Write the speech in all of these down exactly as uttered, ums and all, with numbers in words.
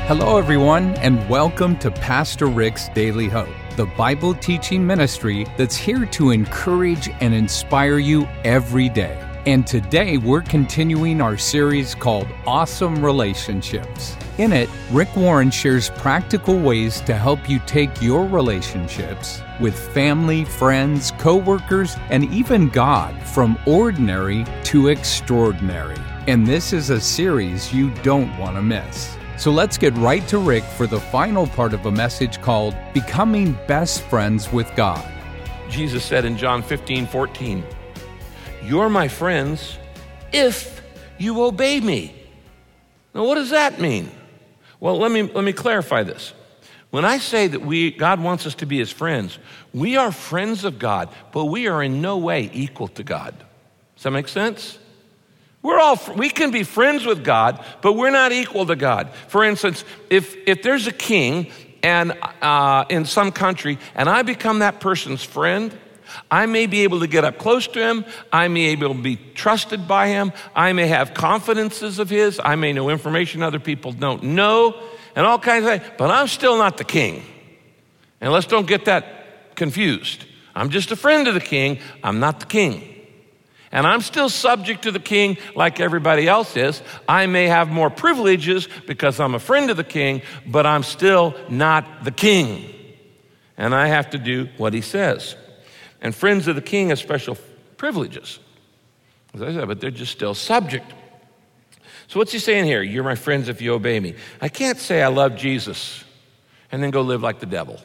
Hello, everyone, and welcome to Pastor Rick's Daily Hope, the Bible teaching ministry that's here to encourage and inspire you every day. And today we're continuing our series called Awesome Relationships. In it, Rick Warren shares practical ways to help you take your relationships with family, friends, co-workers, and even God from ordinary to extraordinary. And this is a series you don't want to miss. So let's get right to Rick for the final part of a message called Becoming Best Friends with God. Jesus said in John fifteen fourteen, "You're my friends if you obey me." Now, what does that mean? Well, let me let me clarify this. When I say that we God wants us to be his friends, we are friends of God, but we are in no way equal to God. Does that make sense? We're all, we can be friends with God, but we're not equal to God. For instance, if if there's a king and uh, in some country, and I become that person's friend, I may be able to get up close to him. I may be able to be trusted by him. I may have confidences of his. I may know information other people don't know, and all kinds of things. But I'm still not the king. And let's don't get that confused. I'm just a friend of the king. I'm not the king. And I'm still subject to the king like everybody else is. I may have more privileges because I'm a friend of the king, but I'm still not the king. And I have to do what he says. And friends of the king have special privileges, as I said, but they're just still subject. So what's he saying here? You're my friends if you obey me. I can't say I love Jesus and then go live like the devil.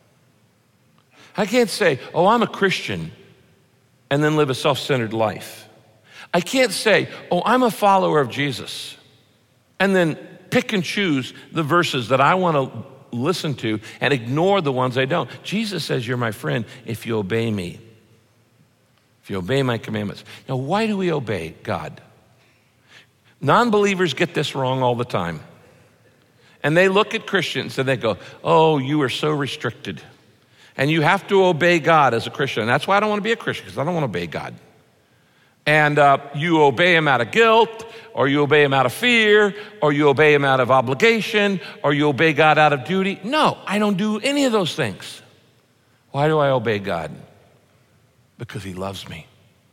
I can't say, oh, I'm a Christian, and then live a self-centered life. I can't say, oh, I'm a follower of Jesus, and then pick and choose the verses that I want to listen to and ignore the ones I don't. Jesus says, you're my friend if you obey me, if you obey my commandments. Now, why do we obey God? Non-believers get this wrong all the time. And they look at Christians and they go, oh, you are so restricted. And you have to obey God as a Christian. And that's why I don't want to be a Christian, because I don't want to obey God. And uh, you obey him out of guilt, or you obey him out of fear, or you obey him out of obligation, or you obey God out of duty. No, I don't do any of those things. Why do I obey God? Because he loves me.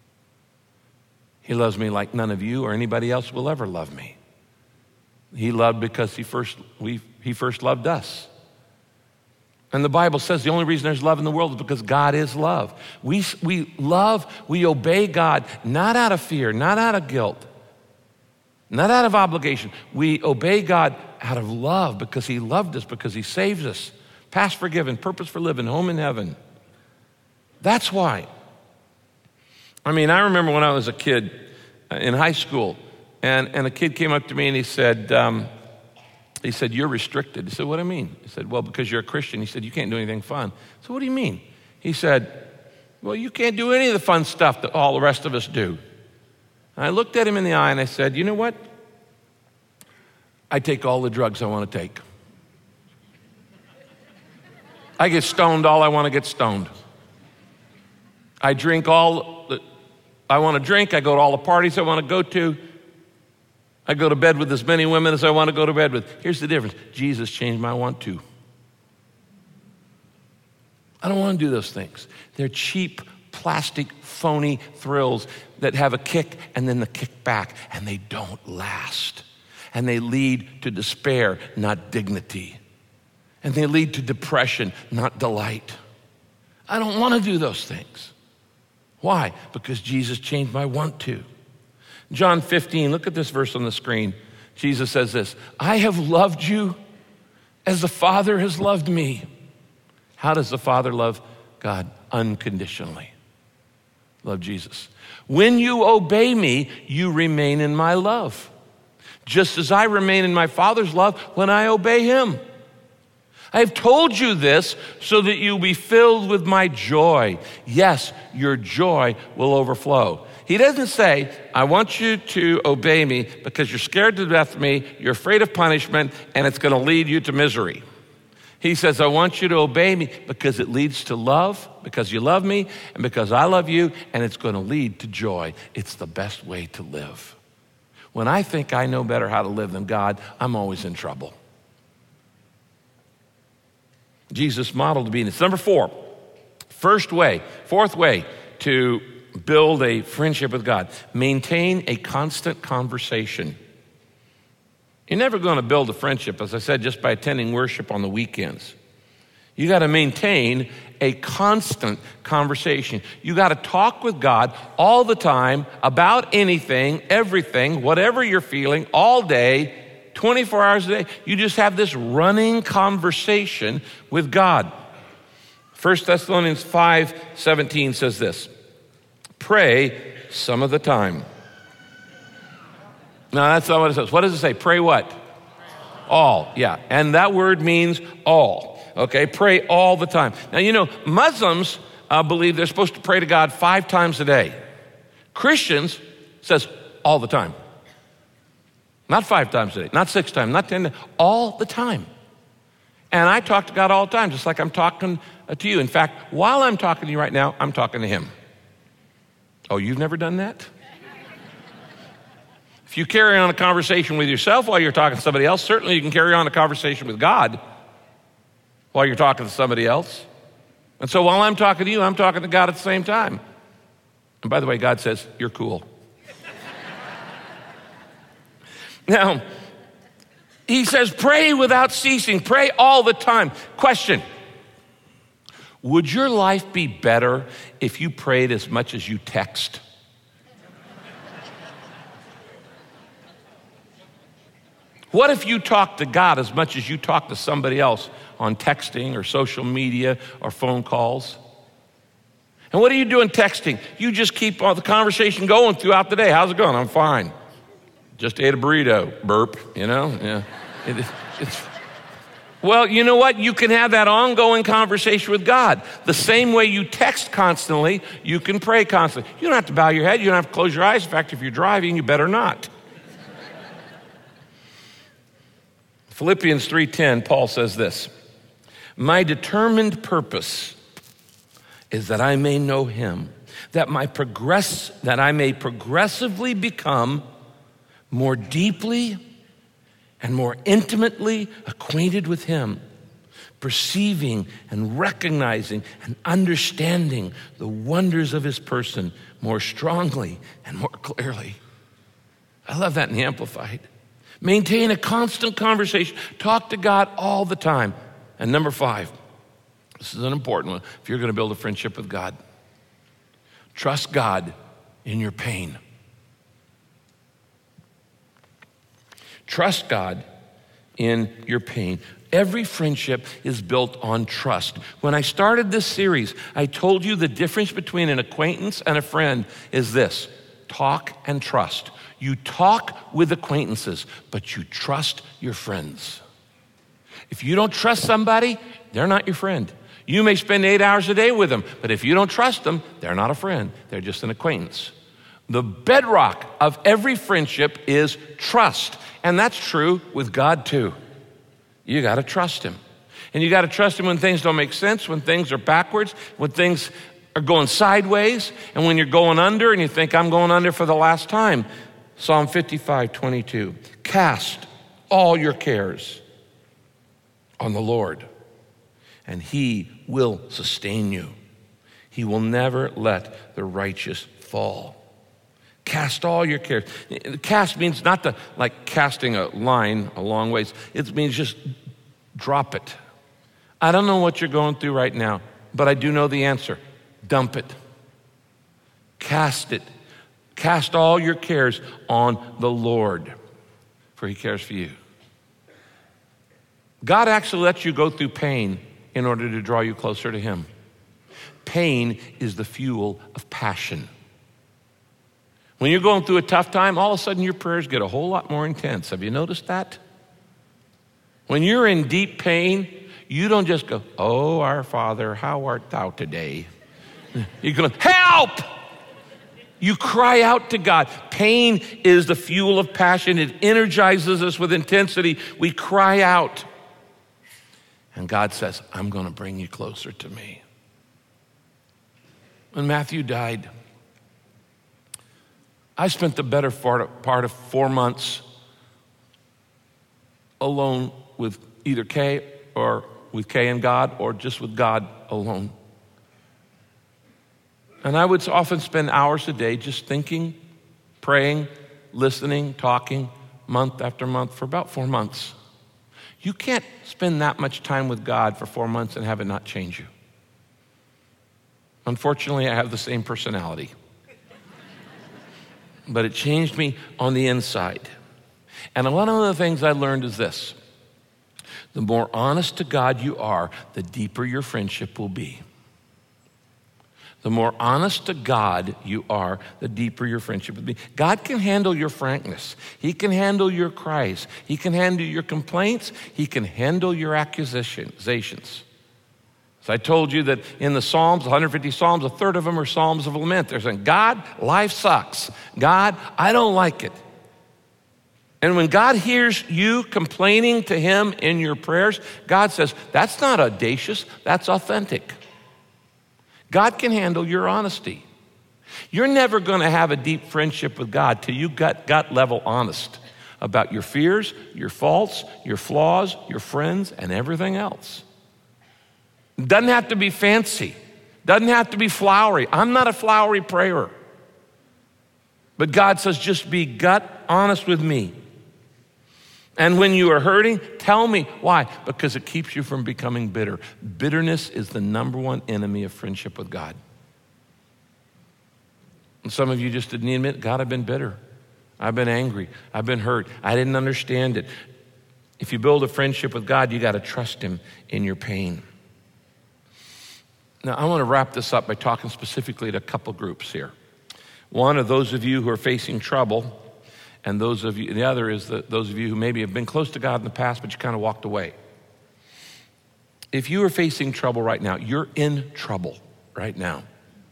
He loves me like none of you or anybody else will ever love me. He loved because he first, we, he first loved us. And the Bible says the only reason there's love in the world is because God is love. We, we love, we obey God, not out of fear, not out of guilt, not out of obligation. We obey God out of love because he loved us, because he saves us. Past forgiven, purpose for living, home in heaven. That's why. I mean, I remember when I was a kid in high school, and, and a kid came up to me and he said, um, He said, you're restricted. I said, what do you mean? He said, well, because you're a Christian. He said, you can't do anything fun. I said, what do you mean? He said, well, you can't do any of the fun stuff that all the rest of us do. And I looked at him in the eye and I said, you know what? I take all the drugs I want to take. I get stoned all I want to get stoned. I drink all that I want to drink. I go to all the parties I want to go to. I go to bed with as many women as I want to go to bed with. Here's the difference. Jesus changed my want to. I don't want to do those things. They're cheap, plastic, phony thrills that have a kick and then the kick back, and they don't last. And they lead to despair, not dignity. And they lead to depression, not delight. I don't want to do those things. Why? Because Jesus changed my want to. John fifteen, look at this verse on the screen. Jesus says this, I have loved you as the Father has loved me. How does the Father love God? Unconditionally. Love Jesus. When you obey me, you remain in my love, just as I remain in my Father's love when I obey him. I have told you this so that you'll be filled with my joy. Yes, your joy will overflow. He doesn't say, I want you to obey me because you're scared to death of me, you're afraid of punishment, and it's going to lead you to misery. He says, I want you to obey me because it leads to love, because you love me, and because I love you, and it's going to lead to joy. It's the best way to live. When I think I know better how to live than God, I'm always in trouble. Jesus modeled obedience. Number four, first way, fourth way to build a friendship with God, maintain a constant conversation. You're never going to build a friendship, as I said, just by attending worship on the weekends. You got to maintain a constant conversation. You got to talk with God all the time about anything, everything, whatever you're feeling, all day, twenty-four hours a day. You just have this running conversation with God. First Thessalonians five seventeen says this, pray some of the time. No, that's not what it says. What does it say? Pray what? All, yeah. And that word means all, okay? Pray all the time. Now, you know, Muslims uh, believe they're supposed to pray to God five times a day. Christians says all the time. Not five times a day, not six times, not ten, all the time. And I talk to God all the time, just like I'm talking to you. In fact, while I'm talking to you right now, I'm talking to him. Oh, you've never done that? If you carry on a conversation with yourself while you're talking to somebody else, certainly you can carry on a conversation with God while you're talking to somebody else. And so while I'm talking to you, I'm talking to God at the same time. And by the way, God says, you're cool. Now, he says, pray without ceasing, pray all the time. Question, would your life be better if you prayed as much as you text? What if you talk to God as much as you talk to somebody else on texting or social media or phone calls? And what are you doing texting? You just keep all the conversation going throughout the day. How's it going? I'm fine. Just ate a burrito. Burp, you know? Yeah. It, it's, well, you know what? You can have that ongoing conversation with God. The same way you text constantly, you can pray constantly. You don't have to bow your head. You don't have to close your eyes. In fact, if you're driving, you better not. Philippians three ten, Paul says this, my determined purpose is that I may know him, that my progress, that I may progressively become more deeply and more intimately acquainted with him, perceiving and recognizing and understanding the wonders of his person more strongly and more clearly. I love that in the Amplified. Maintain a constant conversation. Talk to God all the time. And number five, this is an important one if you're going to build a friendship with God. Trust God in your pain. Trust God in your pain. Every friendship is built on trust. When I started this series, I told you the difference between an acquaintance and a friend is this: talk and trust. You talk with acquaintances, but you trust your friends. If you don't trust somebody, they're not your friend. You may spend eight hours a day with them, but if you don't trust them, they're not a friend. They're just an acquaintance. The bedrock of every friendship is trust, and that's true with God too. You got to trust him. And you got to trust him when things don't make sense, when things are backwards, when things are going sideways, and when you're going under and you think, I'm going under for the last time. Psalm fifty-five twenty-two, cast all your cares on the Lord, and he will sustain you. He will never let the righteous fall. Cast all your cares. Cast means not the, like casting a line a long ways. It means just drop it. I don't know what you're going through right now, but I do know the answer. Dump it. Cast it. Cast all your cares on the Lord, for he cares for you. God actually lets you go through pain in order to draw you closer to him. Pain is the fuel of passion. When you're going through a tough time, all of a sudden your prayers get a whole lot more intense. Have you noticed that? When you're in deep pain, you don't just go, oh, our Father, how art thou today? You go, help! You cry out to God. Pain is the fuel of passion. It energizes us with intensity. We cry out. And God says, I'm going to bring you closer to me. When Matthew died, I spent the better part of four months alone with either Kay or with Kay and God, or just with God alone. And I would often spend hours a day just thinking, praying, listening, talking, month after month for about four months. You can't spend that much time with God for four months and have it not change you. Unfortunately, I have the same personality. But it changed me on the inside. And one of the things I learned is this: the more honest to God you are, the deeper your friendship will be. The more honest to God you are, the deeper your friendship will be. God can handle your frankness. He can handle your cries. He can handle your complaints. He can handle your accusations. So I told you that in the Psalms, one hundred fifty Psalms, a third of them are Psalms of lament. They're saying, God, life sucks. God, I don't like it. And when God hears you complaining to him in your prayers, God says, that's not audacious, that's authentic. God can handle your honesty. You're never going to have a deep friendship with God till you gut, gut level honest about your fears, your faults, your flaws, your friends, and everything else. Doesn't have to be fancy. Doesn't have to be flowery. I'm not a flowery prayer. But God says, just be gut honest with me. And when you are hurting, tell me why. Because it keeps you from becoming bitter. Bitterness is the number one enemy of friendship with God. And some of you just didn't admit, God, I've been bitter. I've been angry. I've been hurt. I didn't understand it. If you build a friendship with God, you got to trust him in your pain. Now, I want to wrap this up by talking specifically to a couple groups here. One are those of you who are facing trouble, and those of you, the other is the, those of you who maybe have been close to God in the past, but you kind of walked away. If you are facing trouble right now, you're in trouble right now.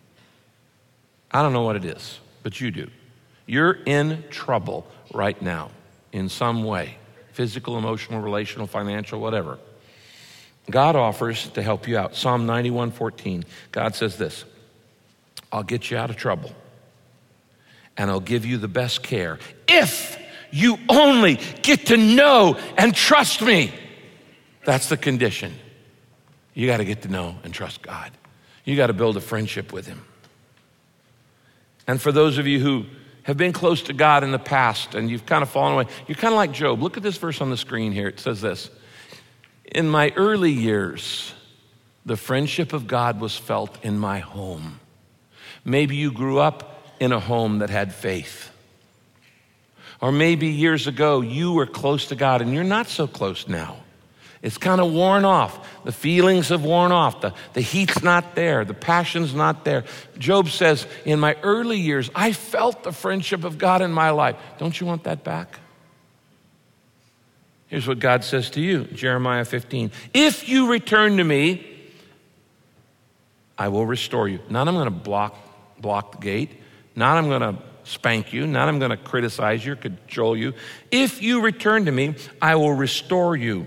I don't know what it is, but you do. You're in trouble right now in some way, physical, emotional, relational, financial, whatever. God offers to help you out. Psalm ninety-one fourteen, God says this: I'll get you out of trouble, and I'll give you the best care if you only get to know and trust me. That's the condition. You got to get to know and trust God. You got to build a friendship with him. And for those of you who have been close to God in the past and you've kind of fallen away, you're kind of like Job. Look at this verse on the screen here. It says this: in my early years, the friendship of God was felt in my home. Maybe you grew up in a home that had faith. Or maybe years ago you were close to God and you're not so close now. It's kind of worn off. The feelings have worn off. The, the heat's not there. The passion's not there. Job says, in my early years, I felt the friendship of God in my life. Don't you want that back? Here's what God says to you, Jeremiah fifteen. If you return to me, I will restore you. Not I'm going to block, block the gate. Not I'm going to spank you. Not I'm going to criticize you or cajole you. If you return to me, I will restore you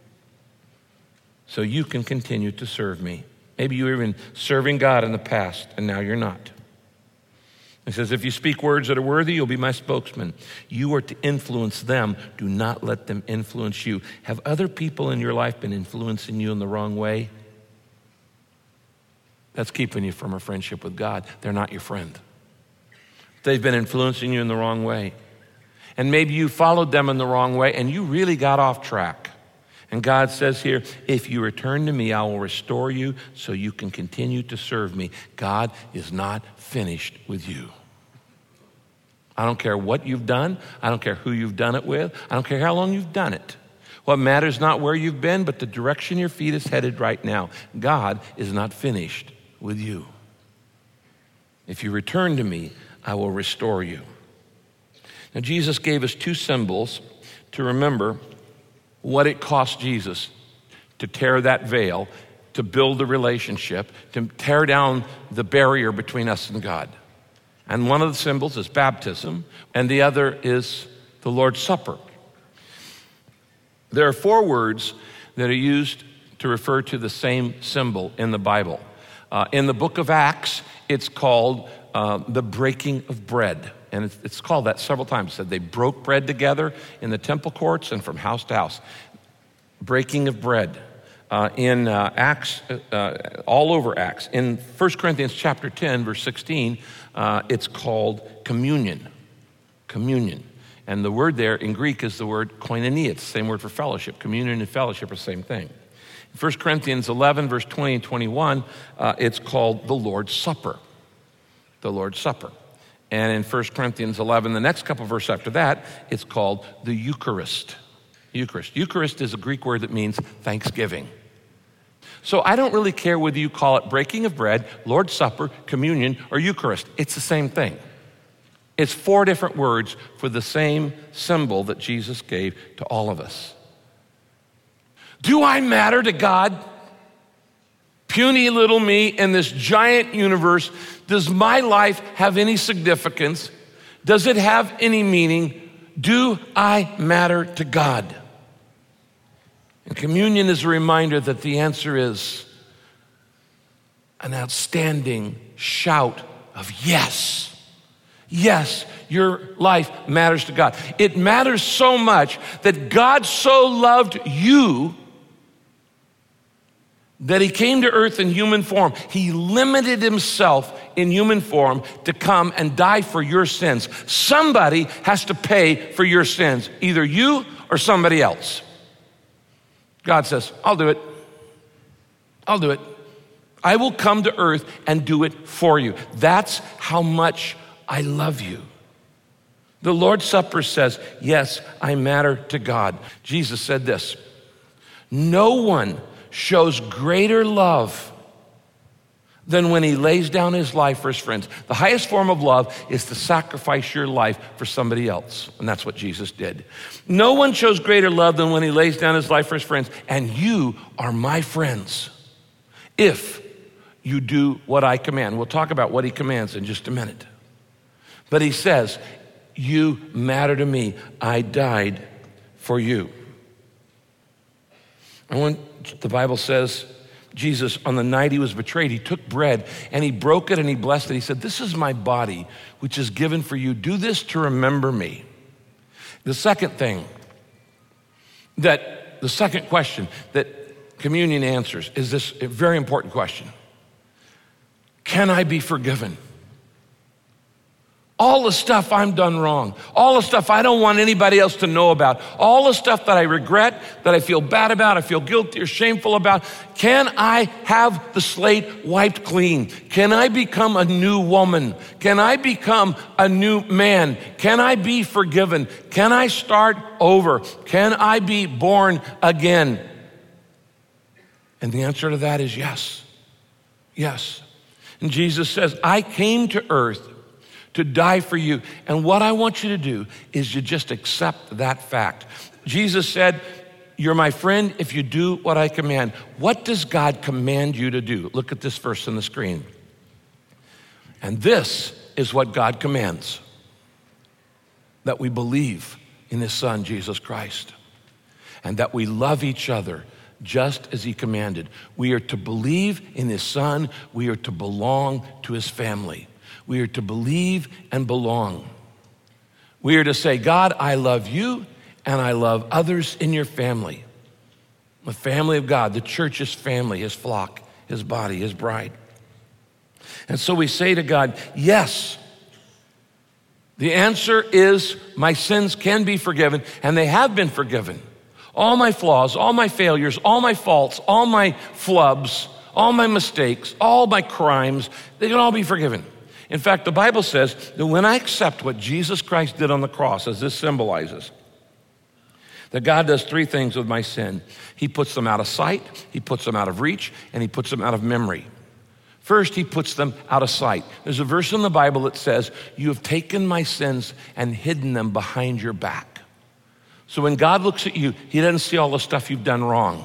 so you can continue to serve me. Maybe you were even serving God in the past and now you're not. He says, if you speak words that are worthy, you'll be my spokesman. You are to influence them. Do not let them influence you. Have other people in your life been influencing you in the wrong way? That's keeping you from a friendship with God. They're not your friend. They've been influencing you in the wrong way. And maybe you followed them in the wrong way and you really got off track. And God says here, if you return to me, I will restore you so you can continue to serve me. God is not finished with you. I don't care what you've done. I don't care who you've done it with. I don't care how long you've done it. What matters not where you've been, but the direction your feet is headed right now. God is not finished with you. If you return to me, I will restore you. Now, Jesus gave us two symbols to remember what it cost Jesus to tear that veil, to build the relationship, to tear down the barrier between us and God. And one of the symbols is baptism, and the other is the Lord's Supper. There are four words that are used to refer to the same symbol in the Bible. Uh, in the book of Acts, it's called uh, the breaking of bread. And it's, it's called that several times. It said they broke bread together in the temple courts and from house to house. Breaking of bread. uh, in uh, Acts, uh, all over Acts. In First Corinthians chapter ten, verse sixteen, uh, it's called communion. Communion. And the word there in Greek is the word koinonia. It's the same word for fellowship. Communion and fellowship are the same thing. In First Corinthians eleven, verse twenty and twenty-one, uh, it's called the Lord's Supper. The Lord's Supper. And in First Corinthians eleven, the next couple of verses after that, it's called the Eucharist. Eucharist. Eucharist is a Greek word that means thanksgiving. So I don't really care whether you call it breaking of bread, Lord's Supper, communion, or Eucharist. It's the same thing. It's four different words for the same symbol that Jesus gave to all of us. Do I matter to God? Puny little me in this giant universe. Does my life have any significance? Does it have any meaning? Do I matter to God? And communion is a reminder that the answer is an outstanding shout of yes. Yes, your life matters to God. It matters so much that God so loved you that he came to earth in human form. He limited himself in human form to come and die for your sins. Somebody has to pay for your sins, either you or somebody else. God says, I'll do it. I'll do it. I will come to earth and do it for you. That's how much I love you. The Lord's Supper says, yes, I matter to God. Jesus said this, no one shows greater love than when he lays down his life for his friends. The highest form of love is to sacrifice your life for somebody else. And that's what Jesus did. No one shows greater love than when he lays down his life for his friends. And you are my friends if you do what I command. We'll talk about what he commands in just a minute. But he says, you matter to me. I died for you. And when the Bible says, Jesus, on the night he was betrayed, he took bread and he broke it and he blessed it. He said, this is my body, which is given for you. Do this to remember me. The second thing that, the second question that communion answers is this very important question. Can I be forgiven? All the stuff I'm done wrong, all the stuff I don't want anybody else to know about, all the stuff that I regret, that I feel bad about, I feel guilty or shameful about, can I have the slate wiped clean? Can I become a new woman? Can I become a new man? Can I be forgiven? Can I start over? Can I be born again? And the answer to that is yes, yes. And Jesus says, I came to earth to die for you. And what I want you to do is to just accept that fact. Jesus said, you're my friend if you do what I command. What does God command you to do? Look at this verse on the screen. And this is what God commands, that we believe in his son, Jesus Christ, and that we love each other just as he commanded. We are to believe in his son. We are to belong to his family. We are to believe and belong. We are to say, God, I love you and I love others in your family. The family of God, the church's family, his flock, his body, his bride. And so we say to God, yes. The answer is my sins can be forgiven, and they have been forgiven. All my flaws, all my failures, all my faults, all my flubs, all my mistakes, all my crimes, they can all be forgiven. In fact, the Bible says that when I accept what Jesus Christ did on the cross, as this symbolizes, that God does three things with my sin. He puts them out of sight, he puts them out of reach, and he puts them out of memory. First, he puts them out of sight. There's a verse in the Bible that says, you have taken my sins and hidden them behind your back. So when God looks at you, he doesn't see all the stuff you've done wrong.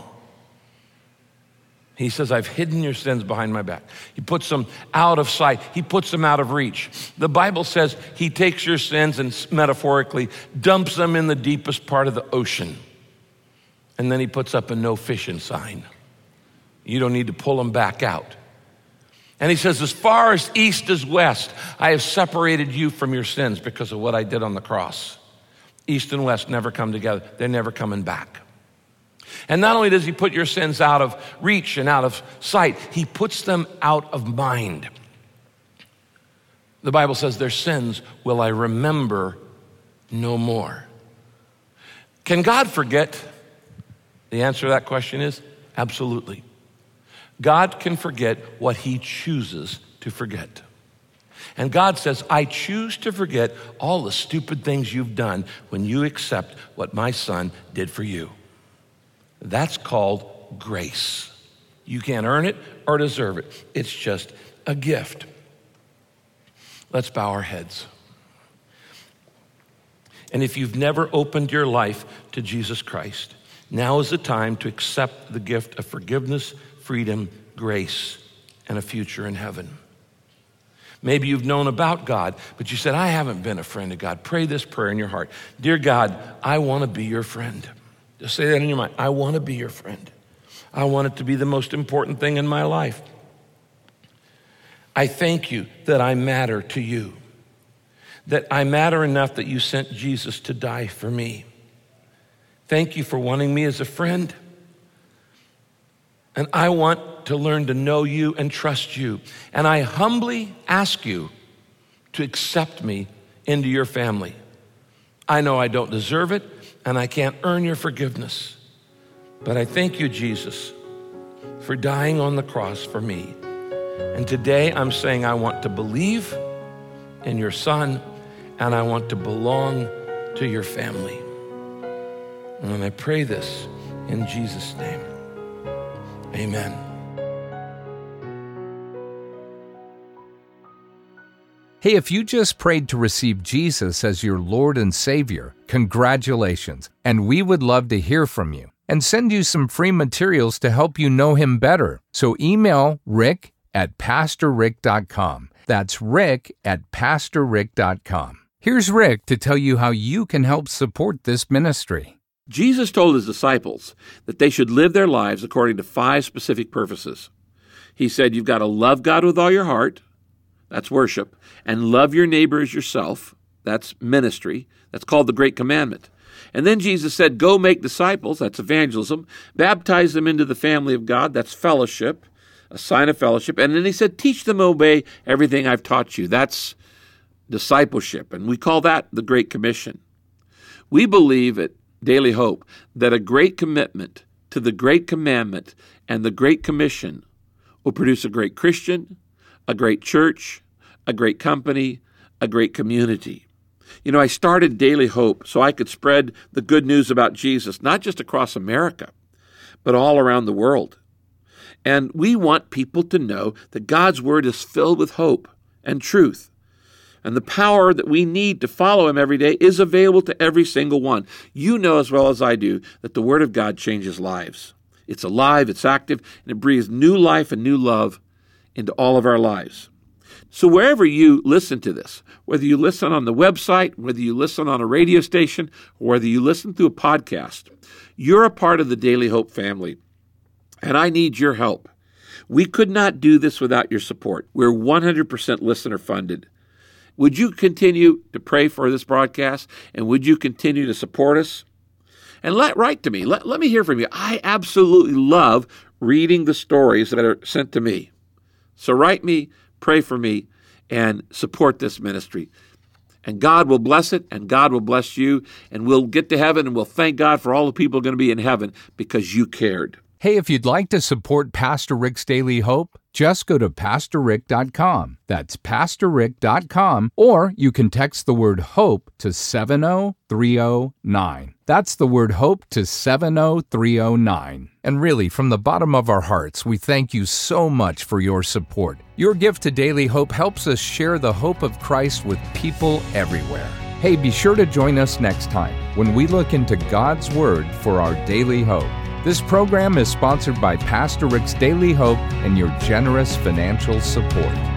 He says, I've hidden your sins behind my back. He puts them out of sight. He puts them out of reach. The Bible says he takes your sins and metaphorically dumps them in the deepest part of the ocean. And then he puts up a no fishing sign. You don't need to pull them back out. And he says, as far as east as west, I have separated you from your sins because of what I did on the cross. East and west never come together. They're never coming back. And not only does he put your sins out of reach and out of sight, he puts them out of mind. The Bible says, their sins will I remember no more. Can God forget? The answer to that question is absolutely. God can forget what he chooses to forget. And God says, I choose to forget all the stupid things you've done when you accept what my son did for you. That's called grace. You can't earn it or deserve it. It's just a gift. Let's bow our heads. And if you've never opened your life to Jesus Christ, now is the time to accept the gift of forgiveness, freedom, grace, and a future in heaven. Maybe you've known about God, but you said, I haven't been a friend of God. Pray this prayer in your heart. Dear God, I want to be your friend. Just say that in your mind. I want to be your friend. I want it to be the most important thing in my life. I thank you that I matter to you, that I matter enough that you sent Jesus to die for me. Thank you for wanting me as a friend. And I want to learn to know you and trust you. And I humbly ask you to accept me into your family. I know I don't deserve it, and I can't earn your forgiveness. But I thank you, Jesus, for dying on the cross for me. And today I'm saying I want to believe in your Son, and I want to belong to your family. And I pray this in Jesus' name. Amen. Hey, if you just prayed to receive Jesus as your Lord and Savior, congratulations, and we would love to hear from you and send you some free materials to help you know Him better. So email Rick at pastor rick dot com. That's Rick at pastor rick dot com. Here's Rick to tell you how you can help support this ministry. Jesus told his disciples that they should live their lives according to five specific purposes. He said, you've got to love God with all your heart. That's worship. And love your neighbor as yourself. That's ministry. That's called the Great Commandment. And then Jesus said, go make disciples. That's evangelism. Baptize them into the family of God. That's fellowship, a sign of fellowship. And then he said, teach them to obey everything I've taught you. That's discipleship. And we call that the Great Commission. We believe at Daily Hope that a great commitment to the Great Commandment and the Great Commission will produce a great Christian, a great church, a great company, a great community. You know, I started Daily Hope so I could spread the good news about Jesus, not just across America, but all around the world. And we want people to know that God's Word is filled with hope and truth. And the power that we need to follow Him every day is available to every single one. You know as well as I do that the Word of God changes lives. It's alive, it's active, and it breathes new life and new love into all of our lives. So wherever you listen to this, whether you listen on the website, whether you listen on a radio station, or whether you listen through a podcast, you're a part of the Daily Hope family. And I need your help. We could not do this without your support. We're one hundred percent listener funded. Would you continue to pray for this broadcast? And would you continue to support us? And let write to me. Let, let me hear from you. I absolutely love reading the stories that are sent to me. So write me, pray for me, and support this ministry. And God will bless it, and God will bless you, and we'll get to heaven, and we'll thank God for all the people going to be in heaven because you cared. Hey, if you'd like to support Pastor Rick's Daily Hope, just go to pastor rick dot com. That's pastor rick dot com, or you can text the word HOPE to seven oh three oh nine. That's the word HOPE to seven oh three oh nine. And really, from the bottom of our hearts, we thank you so much for your support. Your gift to Daily Hope helps us share the hope of Christ with people everywhere. Hey, be sure to join us next time when we look into God's Word for our daily hope. This program is sponsored by Pastor Rick's Daily Hope and your generous financial support.